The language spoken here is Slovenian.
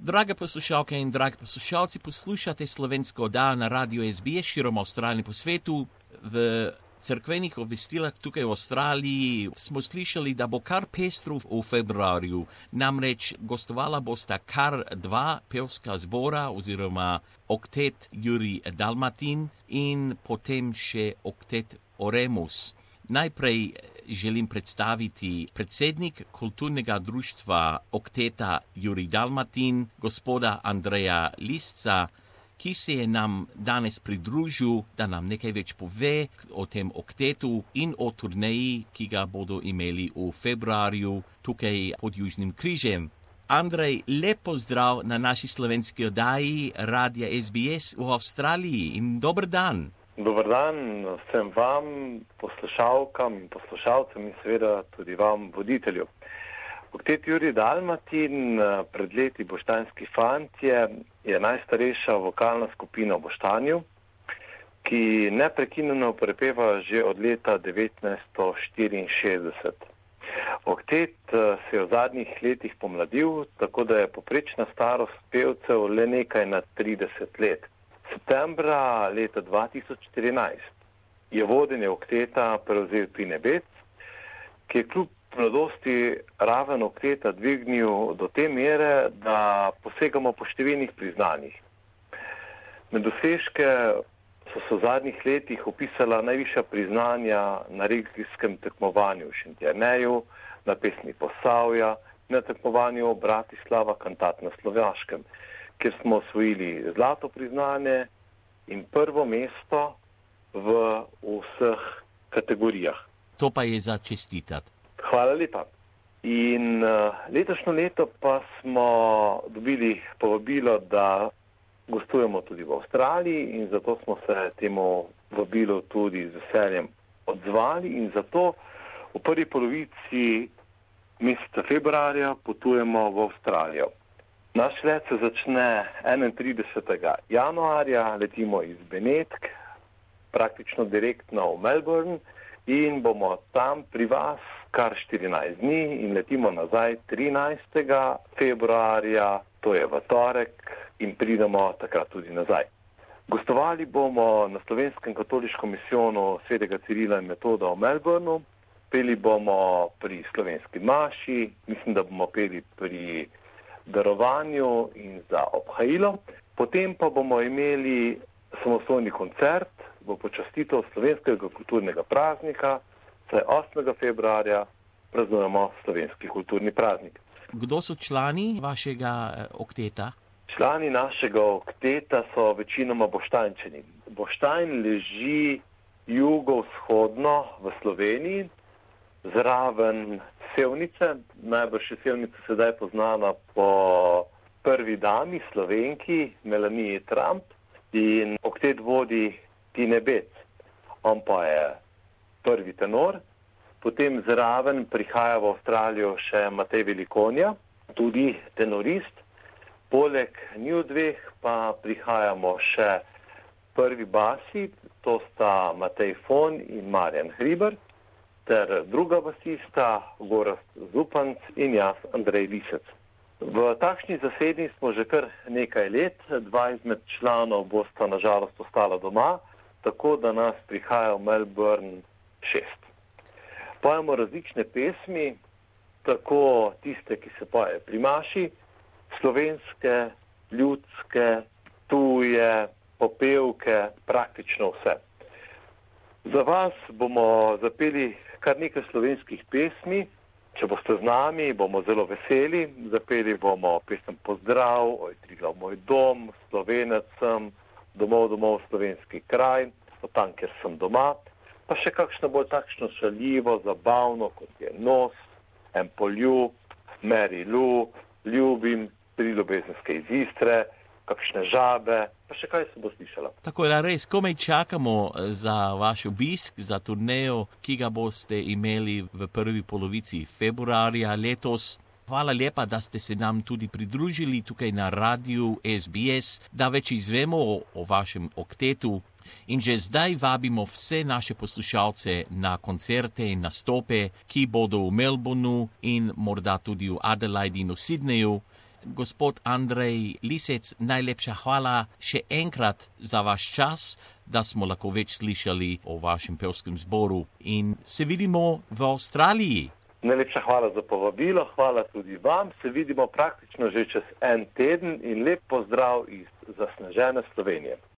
Drage poslušalke in dragi poslušalci, poslušate slovensko oddajo na Radio SBS širom Avstralije po svetu. V cerkvenih obvestilah tukaj v Avstraliji smo slišali, da bo kar pestro v februarju. Namreč gostovala bosta kar dva pevska zbora oziroma oktet Jurij Dalmatin in potem še oktet Oremus. Najprej želim predstaviti predsednik kulturnega društva okteta Jurij Dalmatin, gospoda Andreja Lisca, ki se je nam danes pridružil, da nam nekaj več pove o tem oktetu in o turneji, ki ga bodo imeli v februarju tukaj pod Južnim križem. Andrej, lep pozdrav na naši slovenski oddaji Radia SBS v Avstraliji in dober dan. Dobar dan vsem vam, poslušalkam in poslušalcem in seveda tudi vam, voditelju. Oktet Jurij Dalmatin, pred leti Boštanski fantje, je najstarejša vokalna skupina v Boštanju, ki neprekinjeno prepeva že od leta 1964. Oktet se je v zadnjih letih pomladil, tako da je poprečna starost pevcev le nekaj nad 30 let. Septembra leta 2014 je vodenje okteta prevzel Tine Bec, ki je kljub mladosti raven okteta dvignil do te mere, da posegamo po številnih priznanjih. Med dosežke so se v zadnjih letih opisala najvišja priznanja na regijskem tekmovanju v Šentjerneju, na pesmi Posavja, na tekmovanju Bratislava Kantat na Slovaškem, kjer smo osvojili zlato priznanje in prvo mesto v vseh kategorijah. To pa je za čestitati. Hvala lepa. In letošnjo leto pa smo dobili povabilo, da gostujemo tudi v Avstraliji in zato smo se temu vabilu tudi z veseljem odzvali in zato v prvi polovici meseca februarja potujemo v Avstralijo. Naš let se začne 31. januarja, letimo iz Benetk, praktično direktno v Melbourne in bomo tam pri vas kar 14 dni in letimo nazaj 13. februarja, to je v torek, in pridemo takrat tudi nazaj. Gostovali bomo na slovenskem katoliškem misijonu svetega Cirila in Metoda v Melbourneu, peli bomo pri slovenski maši, mislim, da bomo peli pri darovanju in za obhajilo. Potem pa bomo imeli samostojni koncert v počastitev slovenskega kulturnega praznika, saj 8. februarja praznujemo slovenski kulturni praznik. Kdo so člani vašega okteta? Člani našega okteta so večinoma Boštanjčani. Boštanj leži jugovzhodno v Sloveniji, zraven Sevnice, najbrž je Sevnica sedaj poznana po prvi dami Slovenki Melaniji Trump in oktet vodi Tine Bec. On pa je prvi tenor, potem zraven prihaja v Avstralijo še Matej Velikonja, tudi tenorist. Poleg njiju dveh pa prihajamo še prvi basi, to sta Matej Fon in Marjan Hriber, ter druga basista, Gorazd Zupanc in jaz, Andrej Lisec. V takšni zasedni smo že kar nekaj let, dva izmed članov bosta nažalost ostala doma, tako da nas prihaja v Melbourne 6. Pojemo različne pesmi, tako tiste, ki se poje pri maši, slovenske, ljudske, tuje, popevke, praktično vse. Za vas bomo zapeli kar nekaj slovenskih pesmi. Če boste z nami, bomo zelo veseli. Zapeli bomo pesem Pozdrav, Oj Triglav moj dom, Slovenec sem, Domov slovenski kraj, Od tam, kjer sem doma. Pa še kakšno bolj takšno šaljivo, zabavno, kot je Nos, En poljub, Meri Lu, Ljubim, Tri ljubezenske iz Istre, kakšne žabe, pa še kaj se bo slišala. Tako da res, komaj čakamo za vaš obisk, za turnejo, ki ga boste imeli v prvi polovici februarja letos. Hvala lepa, da ste se nam tudi pridružili tukaj na radiju SBS, da več izvemo o vašem oktetu. In že zdaj vabimo vse naše poslušalce na koncerte in nastope, ki bodo v Melbourneu in morda tudi v Adelaide in v Sydneyju. Gospod Andrej Lisec, najlepša hvala še enkrat za vaš čas, da smo lahko več slišali o vašem pevskem zboru in se vidimo v Avstraliji. Najlepša hvala za povabilo, hvala tudi vam. Se vidimo praktično že čez en teden in lep pozdrav iz zasnežene Slovenije.